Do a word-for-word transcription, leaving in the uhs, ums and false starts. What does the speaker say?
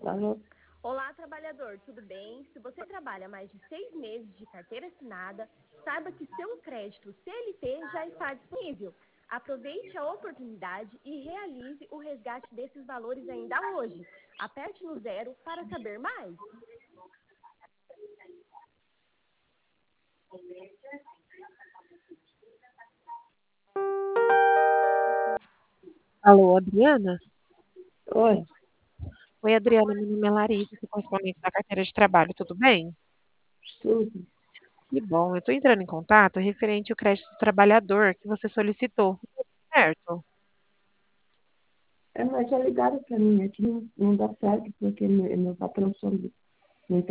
Alô? Olá, trabalhador, tudo bem? Se você trabalha mais de seis meses de carteira assinada, saiba que seu crédito C L T já está disponível. Aproveite a oportunidade e realize o resgate desses valores ainda hoje. Aperte no zero para saber mais. Alô, Adriana? Oi, Oi, Adriana, meu nome é Larissa, sou correspondente da carteira de trabalho, tudo bem? tudo. Que bom, eu estou entrando em contato referente ao crédito do trabalhador que você solicitou, certo? É, mas já ligaram pra mim, aqui não, não dá certo, porque meu, meu patrão some.